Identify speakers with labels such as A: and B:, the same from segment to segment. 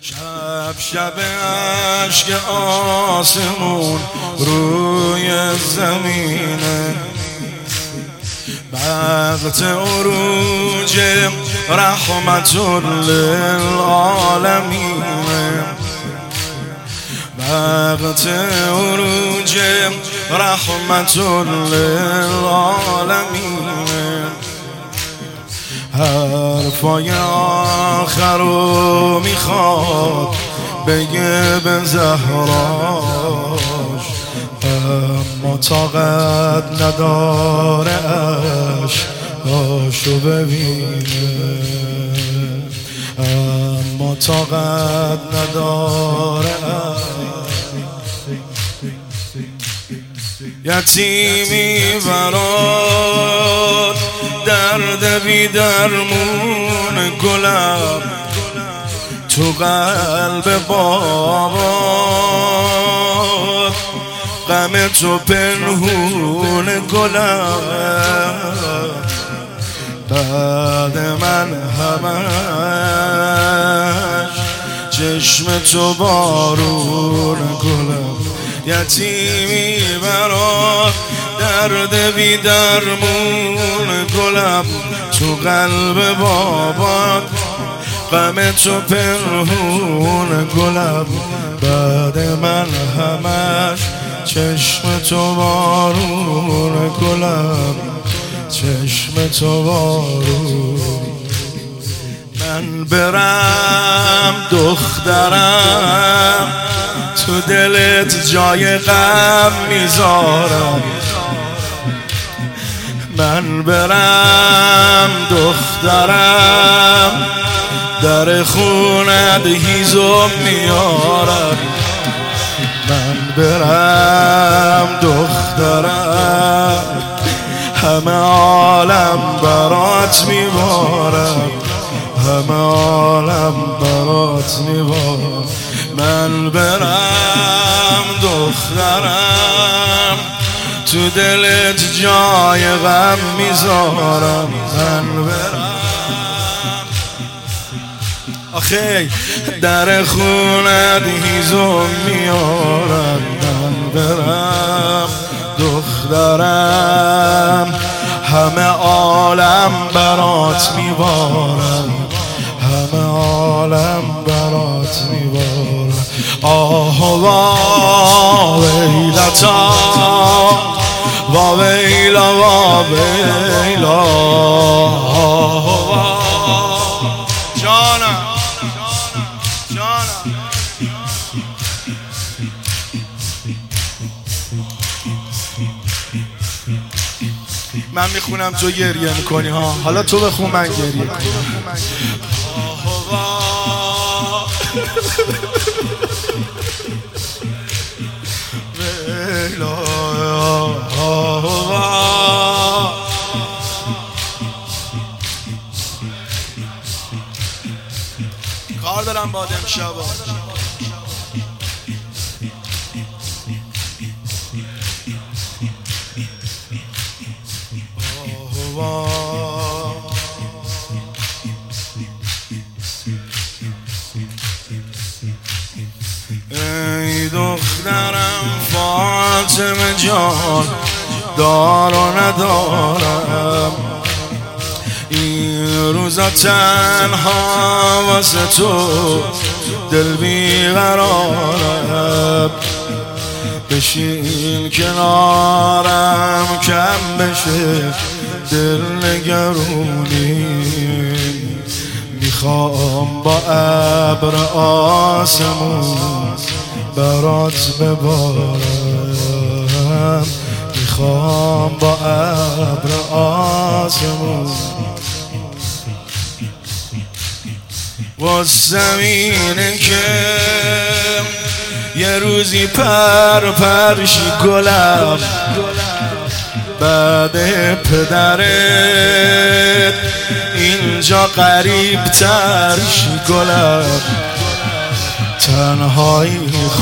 A: شب شب عشق آسمون روی زمینه، وقت عروج رحمت للعالمین، وقت عروج رحمت للعالمین. حرفای آخر رو میخواد بگه به زهراش، اما طاقت نداره عشقاشو ببینه، اما طاقت نداره. یتیمی برات درد بی درمون گلم، تو قلب بابات غم تو پنهون گلم. بعد من همش چشم تو بارون گلم. یتیمی برات درد بی درمون گلم، تو قلب بابات غم تو پنهون گلم. بعد من همش چشم تو بارون گلم، چشم تو بارون. من برم دخترم، تو دلت جای غم میذارم. من برم دخترم، در خونت هیزم میارم. من برم دخترم، همه عالم برات میبارم، همه عالم برات میبارم. من برم دخترم، تو دلت جای غم میذارم. من برم آخی در خونت هیزم میارم. من برم دخترم، همه عالم برات میبارم، همه عالم برات میبارم. آه وا ویلتا وا ویلا وا ویلا، آه وا جانم جانم. من میخونم تو گریه میکنی ها، حالا تو بخون من گریه کنم. کار دارم با امشب. ای دخترم فاطمه جان، دار و ندارم این روزا، تنها واسه تو دل بیقرارم. بشین کنارم کم بشه دل نگرونی، میخوام با ابر آسمون برات ببارم، میخوام با ابر آسمون و زمینه که یه روزی پرشی گلم. بعد پدرت اینجا قریب ترشی گلم. تنهایی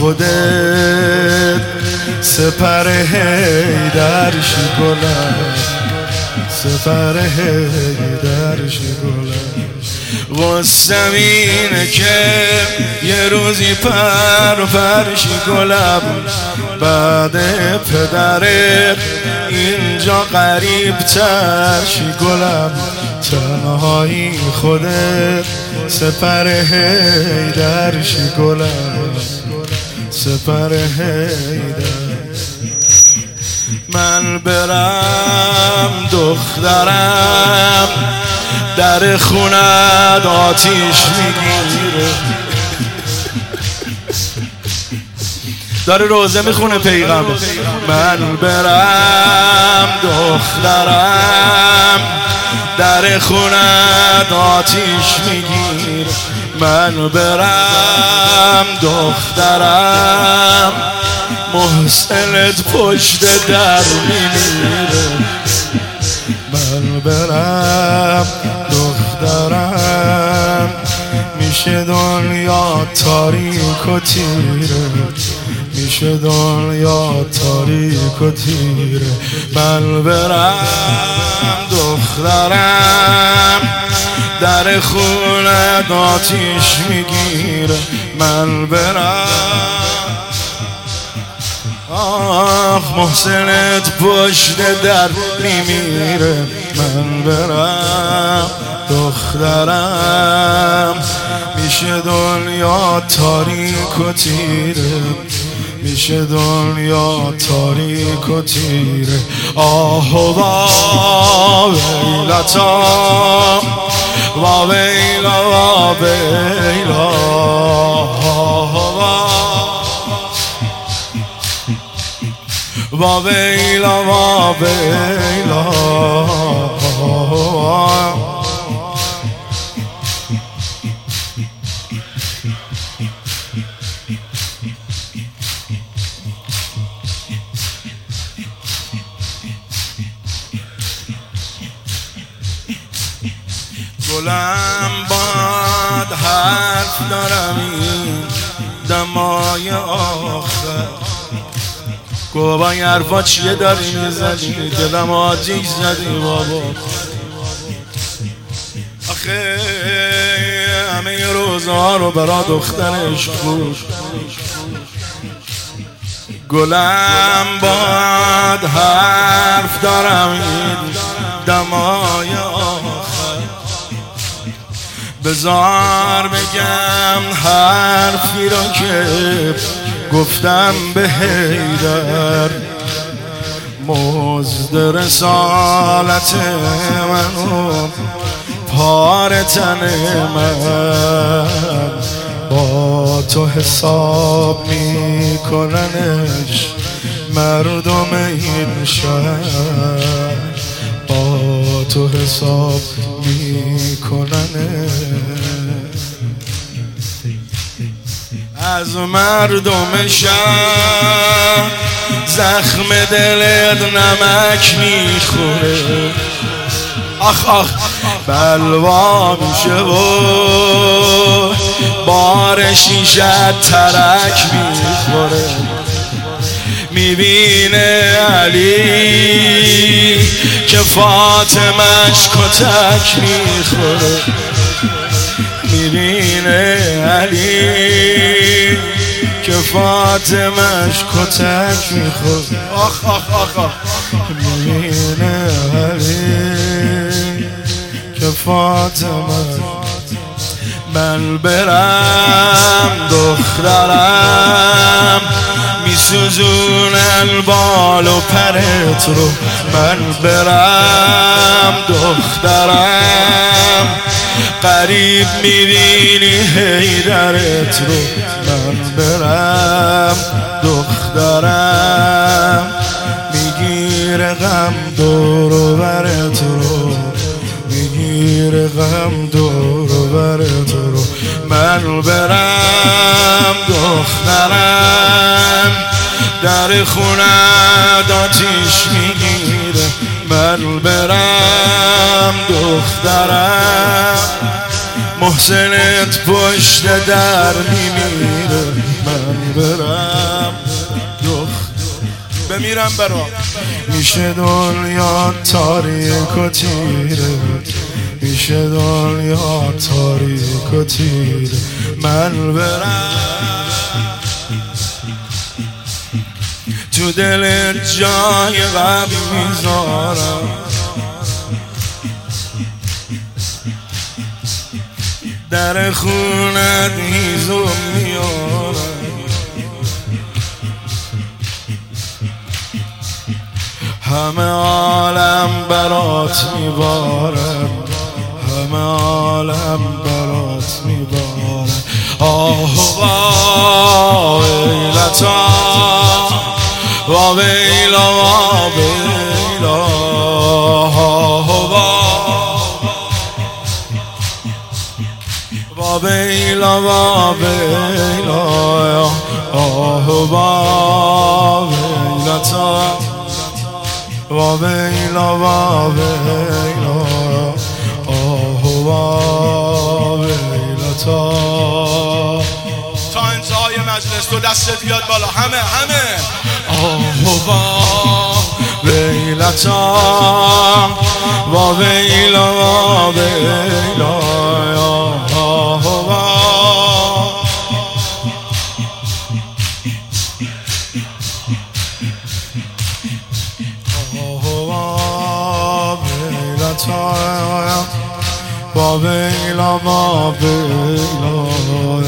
A: خودت سپر حیدرشی گلم، سپر حیدر. ترشی گلم غصم اینه که یه روزی پرشی گلم بعد پدرت اینجا قریب ترشی گلم تنهایی خودت سپر حیدرشی گلم سپر حیدر من برم دخترم در خونت آتیش میگیره داره روزه میخونه پیغمبر من برم دخترم در خونت آتیش میگیره من برم دخترم محسنت پشت در میمیره من برم دخترم میشه دنیا تاریک و تیره میشه دنیا تاریک و تیره من برم دخترم در خونه آتیش میگیره من برم آخ محسنت پشت در میمیره من برم دخترم میشه دنیا تاریک و تیره میشه دنیا تاریک و تیره آه و ویلتا و ویلا و ویلا و ویلا و ویلا گلم باد حرف دارم این دمای آخر گوبا این حرفا چیه داری میزنی دلم آتیش زدی بابا آخه همه روزها رو برا دخترش بود گلم باد حرف دارم این دمای آخر بذار بگم حرفی رو که گفتم به حیدر مزد رسالت منو پار تن من با تو حساب میکننش مردم این شهر با تو حساب میکننش از مردم شهر زخم دلت نمک میخوره آخ آخ بلوا میشه و بار شیشه ترک میخوره میبینه علی که فاطمش کتک میخوره میبینه علی که فاطمش کتک میخوره آخ آخ آخ آخ میبینه علی که فاطمش من برم دخترم میسوزونن بال و پرت رو من برم دخترم قریب میبینی حیدرت رو من برم دخترم میگیره غم دور و برت رو میگیره غم دور و برت رو من برم دخترم در خونه آتیش میگیره من برم دخترم محسنت پشت در میمیره من برم بمیرم برا میشه دنیا تاریک و تیره پیش دنیا تاریک و تیر من برم، تو دل جای غم میذارم، در خونت هیزم میارم، همه عالم برات میبارم، همه عالم برات میبارم. آه و ویلتا و ویلا و ویلا، و ویلا و ویلا، آه و ویلتا و ویلا و ویلا، آه و ویلتا. تا انتهای مجلس تو دستت بیاد بالا، همه آه و ویلتا و ویلا و ویلا، آه و با ویلا با ویلا.